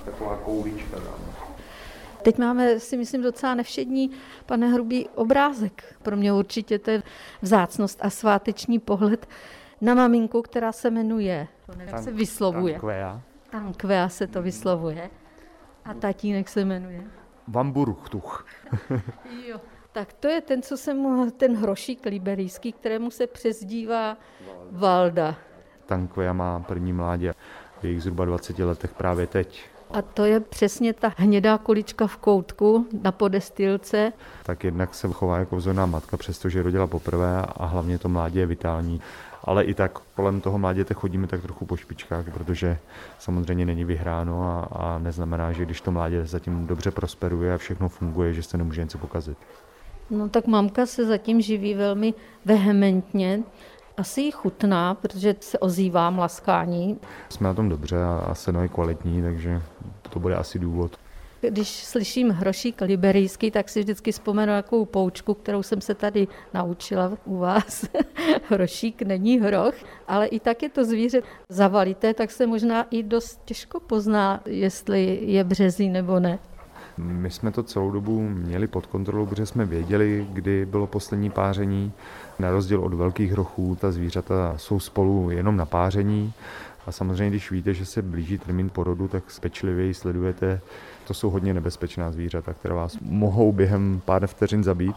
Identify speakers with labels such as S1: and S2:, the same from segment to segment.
S1: Taková koulička tam.
S2: Teď máme, si myslím, docela nevšední, pane Hrubý, obrázek. Pro mě určitě to je vzácnost a sváteční pohled na maminku, která se jmenuje, jak se vyslovuje. Tankvea se to vyslovuje. A tatínek se jmenuje?
S1: Vamburuchtuch.
S2: Jo, tak to je ten hrošík liberijský, kterému se přezdívá Valda.
S1: Tankvea má první mládě v jejich zhruba 20 letech právě teď.
S2: A to je přesně ta hnědá kulička v koutku na podestýlce.
S1: Tak jednak se chová jako vzorná matka, přestože rodila poprvé a hlavně to mládě je vitální. Ale i tak kolem toho mláděte chodíme tak trochu po špičkách, protože samozřejmě není vyhráno a neznamená, že když to mládě zatím dobře prosperuje a všechno funguje, že se nemůže něco pokazit.
S2: No tak mamka se zatím živí velmi vehementně. Asi jí chutná, protože se ozývá mlaskání.
S1: Jsme na tom dobře a seno je kvalitní, takže to bude asi důvod.
S2: Když slyším hrošík liberijský, tak si vždycky vzpomenu nějakou poučku, kterou jsem se tady naučila u vás. Hrošík není hroch, ale i tak je to zvíře zavalité, tak se možná i dost těžko pozná, jestli je březí nebo ne.
S1: My jsme to celou dobu měli pod kontrolou, protože jsme věděli, kdy bylo poslední páření. Na rozdíl od velkých hrochů, ta zvířata jsou spolu jenom na páření. A samozřejmě, když víte, že se blíží termín porodu, tak pečlivěji sledujete. To jsou hodně nebezpečná zvířata, která vás mohou během pár vteřin zabít.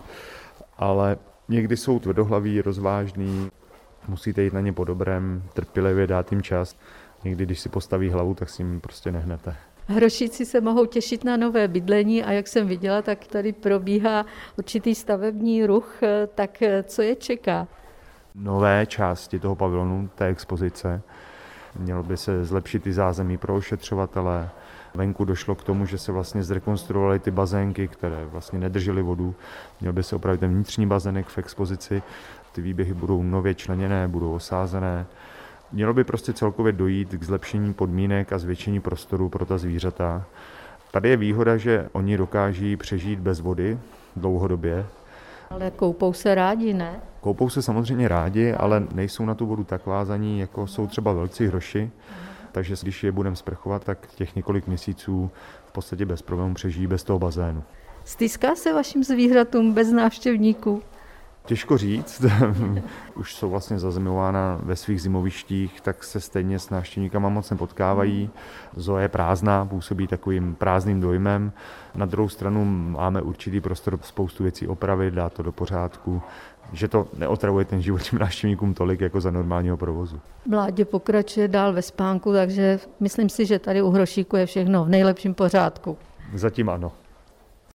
S1: Ale někdy jsou tvrdohlaví, rozvážní, musíte jít na ně po dobrém, trpělivě dát jim čas. Někdy, když si postaví hlavu, tak si jim prostě nehnete.
S2: Hrošíci se mohou těšit na nové bydlení a jak jsem viděla, tak tady probíhá určitý stavební ruch, tak co je čeká?
S1: Nové části toho pavilonu, té expozice. Mělo by se zlepšit i zázemí pro ošetřovatele. Venku došlo k tomu, že se vlastně zrekonstruovaly ty bazénky, které vlastně nedržely vodu. Měl by se opravit ten vnitřní bazének v expozici. Ty výběhy budou nově členěné, budou osázené. Mělo by prostě celkově dojít k zlepšení podmínek a zvětšení prostoru pro ta zvířata. Tady je výhoda, že oni dokáží přežít bez vody dlouhodobě.
S2: Ale koupou se rádi, ne?
S1: Koupou se samozřejmě rádi, ale nejsou na tu vodu tak vázaní, jako jsou třeba velcí hroši. Takže když je budeme sprchovat, tak těch několik měsíců v podstatě bez problémů přežijí bez toho bazénu.
S2: Stýská se vašim zvířatům bez návštěvníků?
S1: Těžko říct, už jsou vlastně zazimována ve svých zimovištích, tak se stejně s návštěvníkama moc nepotkávají. Zoo je prázdná, působí takovým prázdným dojmem. Na druhou stranu máme určitý prostor spoustu věcí opravit, dát to do pořádku, že to neotravuje ten život těm návštěvníkům tolik jako za normálního provozu.
S2: Mládě pokračuje dál ve spánku, takže myslím si, že tady u hrošíku je všechno v nejlepším pořádku.
S1: Zatím ano.